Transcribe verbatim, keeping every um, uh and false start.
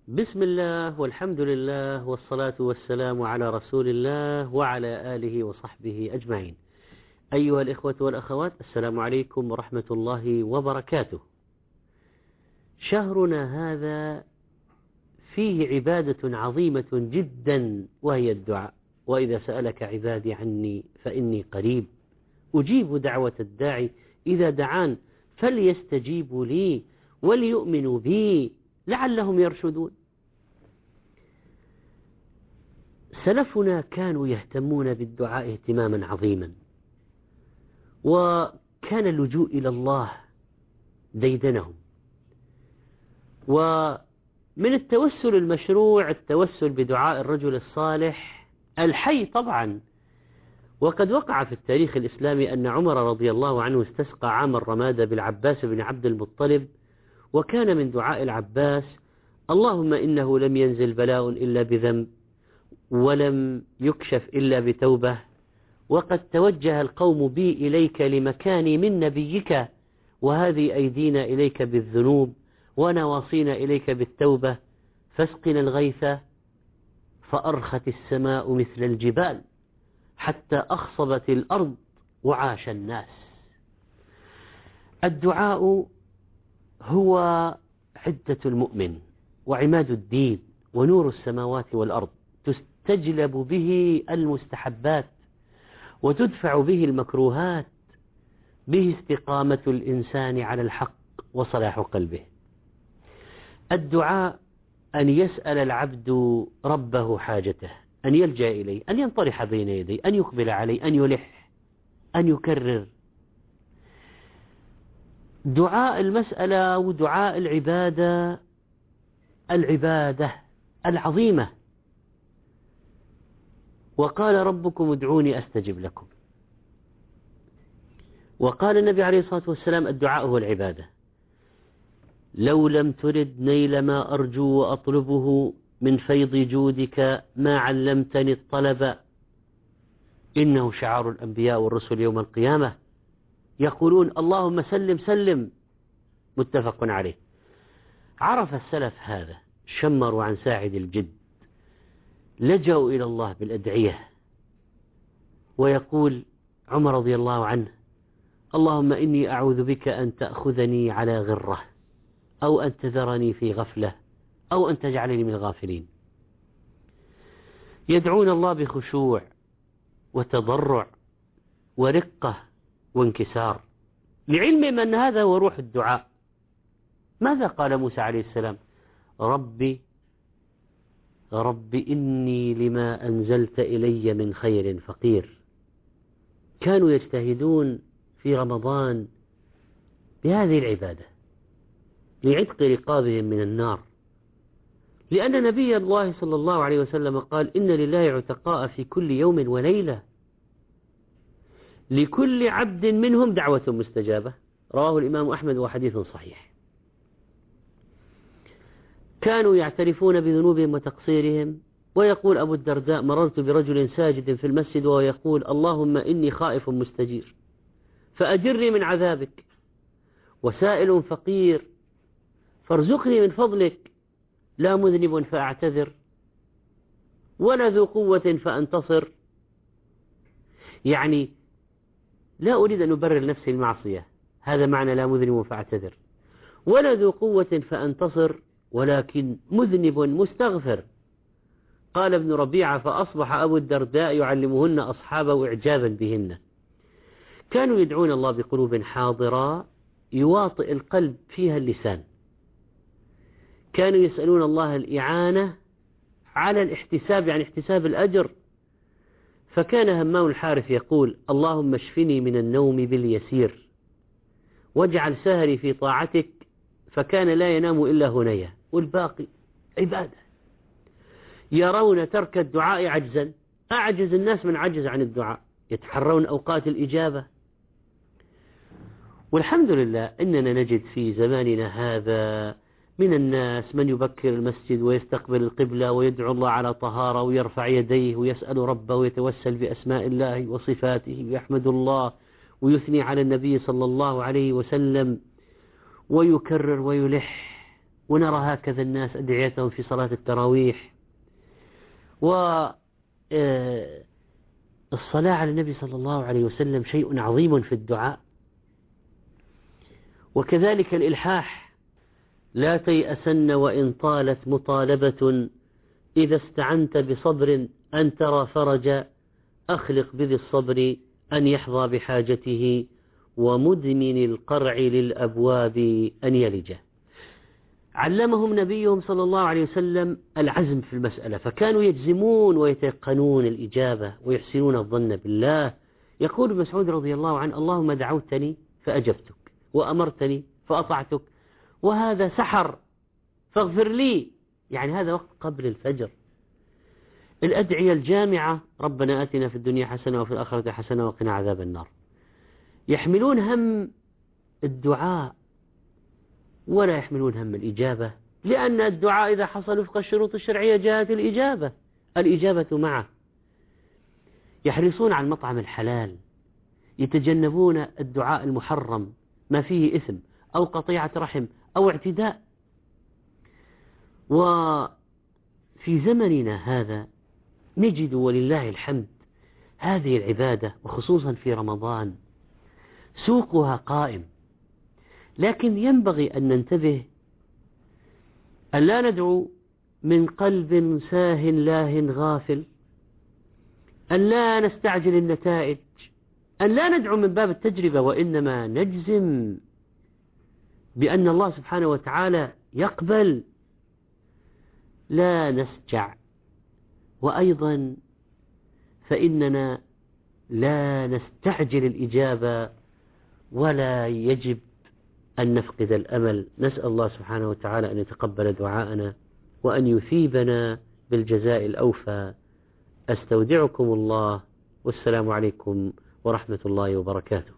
بسم الله والحمد لله والصلاة والسلام على رسول الله وعلى آله وصحبه أجمعين. أيها الإخوة والأخوات، السلام عليكم ورحمة الله وبركاته. شهرنا هذا فيه عبادة عظيمة جدا وهي الدعاء، وإذا سألك عبادي عني فإني قريب أجيب دعوة الداعي إذا دعان فليستجيبوا لي وليؤمنوا بي لعلهم يرشدون. سلفنا كانوا يهتمون بالدعاء اهتماما عظيما، وكان اللجوء إلى الله ديدنهم. ومن التوسل المشروع التوسل بدعاء الرجل الصالح الحي طبعا. وقد وقع في التاريخ الإسلامي أن عمر رضي الله عنه استسقى عام الرمادة بالعباس بن عبد المطلب، وكان من دعاء العباس: اللهم إنه لم ينزل بلاء إلا بذنب ولم يكشف إلا بتوبة، وقد توجه القوم بي إليك لمكاني من نبيك، وهذه أيدينا إليك بالذنوب ونواصينا إليك بالتوبة، فاسقنا الغيث فأرخت السماء مثل الجبال حتى أخصبت الأرض وعاش الناس. الدعاء هو عدة المؤمن وعماد الدين ونور السماوات والأرض، تستجلب به المستحبات وتدفع به المكروهات، به استقامة الإنسان على الحق وصلاح قلبه. الدعاء أن يسأل العبد ربه حاجته، أن يلجأ إليه، أن ينطرح بين يديه، أن يقبل عليه، أن يلح، أن يكرر. دعاء المسألة ودعاء العبادة العبادة العظيمة. وقال ربكم ادعوني أستجب لكم. وقال النبي عليه الصلاة والسلام: الدعاء هو العبادة. لو لم ترد نيل ما أرجو وأطلبه من فيض جودك ما علمتني الطلب. إنه شعار الأنبياء والرسل يوم القيامة، يقولون اللهم سلم سلم، متفق عليه. عرف السلف هذا، شمروا عن ساعد الجد، لجأوا إلى الله بالأدعية. ويقول عمر رضي الله عنه: اللهم إني أعوذ بك أن تأخذني على غرة، أو أن تذرني في غفلة، أو أن تجعلني من الغافلين. يدعون الله بخشوع وتضرع ورقة وانكسار، لعلمهم أن هذا هو روح الدعاء. ماذا قال موسى عليه السلام؟ ربي رب إني لما أنزلت إلي من خير فقير. كانوا يجتهدون في رمضان بهذه العبادة لعتق رقابهم من النار، لأن نبي الله صلى الله عليه وسلم قال: إن لله عتقاء في كل يوم وليلة، لكل عبد منهم دعوة مستجابة. رواه الإمام أحمد وحديث صحيح. كانوا يعترفون بذنوبهم وتقصيرهم. ويقول أبو الدرداء: مررت برجل ساجد في المسجد وهو يقول: اللهم إني خائف مستجير فأجرني من عذابك، وسائل فقير فارزقني من فضلك، لا مذنب فأعتذر ولا ذو قوة فأنتصر. يعني لا أريد أن أبرر نفسي المعصية، هذا معنى لا مذنب فأعتذر، ولا ذو قوة فأنتصر، ولكن مذنب مستغفر. قال ابن ربيعة: فأصبح أبو الدرداء يعلمهن أصحابه إعجابا بهن. كانوا يدعون الله بقلوب حاضرة يواطئ القلب فيها اللسان. كانوا يسألون الله الإعانة على الاحتساب، يعني احتساب الأجر. فكان همام الحارث يقول: اللهم اشفني من النوم باليسير واجعل سهري في طاعتك، فكان لا ينام إلا هنيا، والباقي عبادة. يرون ترك الدعاء عجزا، أعجز الناس من عجز عن الدعاء، يتحرون أوقات الإجابة. والحمد لله إننا نجد في زماننا هذا من الناس من يبكر المسجد ويستقبل القبلة ويدعو الله على طهارة ويرفع يديه ويسأل ربه ويتوسل بأسماء الله وصفاته ويحمد الله ويثني على النبي صلى الله عليه وسلم ويكرر ويلح. ونرى هكذا الناس أدعيتهم في صلاة التراويح. والصلاة على النبي صلى الله عليه وسلم شيء عظيم في الدعاء. وكذلك الإلحاح: لا تيأسن وإن طالت مطالبة، إذا استعنت بصبر أن ترى فرجا، أخلق بذي الصبر أن يحظى بحاجته، ومدمن القرع للأبواب أن يلجه. علمهم نبيهم صلى الله عليه وسلم العزم في المسألة، فكانوا يجزمون ويتيقنون الإجابة ويحسنون الظن بالله. يقول ابن مسعود رضي الله عنه: اللهم دعوتني فأجبتك، وأمرتني فأطعتك، وهذا سحر فاغفر لي. يعني هذا وقت قبل الفجر. الأدعية الجامعة: ربنا آتنا في الدنيا حسنة وفي الآخرة حسنة وقنا عذاب النار. يحملون هم الدعاء ولا يحملون هم الإجابة، لأن الدعاء إذا حصل وفق الشروط الشرعية جاءت الإجابة الإجابة معه. يحرصون على المطعم الحلال، يتجنبون الدعاء المحرم ما فيه إثم أو قطيعة رحم أو اعتداء. وفي زمننا هذا نجد ولله الحمد هذه العبادة، وخصوصا في رمضان سوقها قائم. لكن ينبغي أن ننتبه أن لا ندعو من قلب ساه لاه غافل، أن لا نستعجل النتائج، أن لا ندعو من باب التجربة، وإنما نجزم بأن الله سبحانه وتعالى يقبل، لا نسجع. وأيضا فإننا لا نستعجل الإجابة، ولا يجب أن نفقد الأمل. نسأل الله سبحانه وتعالى أن يتقبل دعاءنا وأن يثيبنا بالجزاء الأوفى. أستودعكم الله، والسلام عليكم ورحمة الله وبركاته.